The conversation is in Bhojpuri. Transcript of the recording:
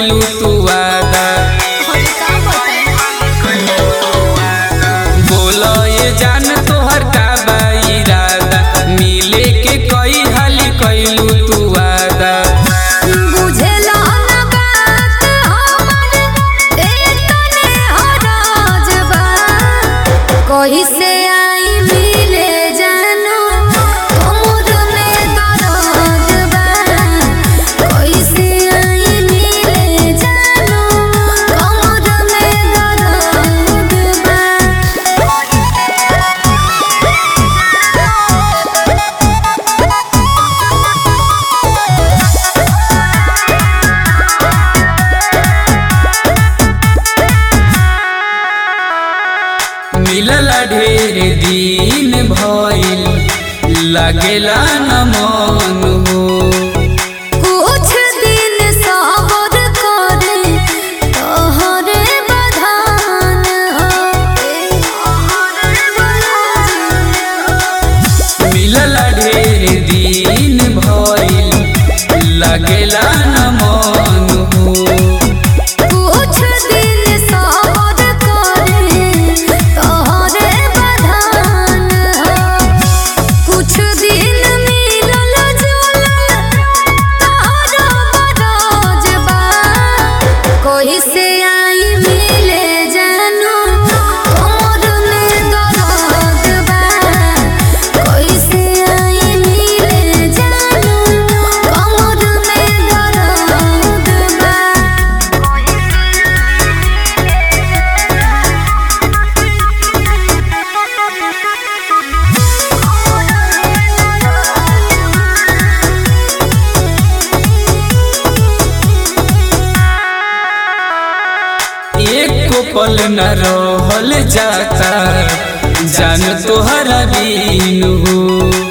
कैलू तू वादा। बोलो ये जान तोहर का बा इरादा, मिले के कई हाली कैलू तू वादा। कैसे आई मिले जानो कमर में दर्द बा, कैसे आई मिले जानो कमर में दर्द बा। मिलला ढेर दिन भइल, लागेला न मन हो। कुछ दिन सबर करे तोहरे बधान हो। मिलला ढेर दिन भइल, लागेला न मन हो। कुछ दिन सबर करे तोहरे बधान हो। कुछ दिन मिलल जुलल तोहरा बरोज बा, कैसे आई मिले जानो कमर में दर्द बा, कैसे आई मिले जानो कमर में दर्द बा। एक पल न रहल जाता, जान तोहरा बिन हो।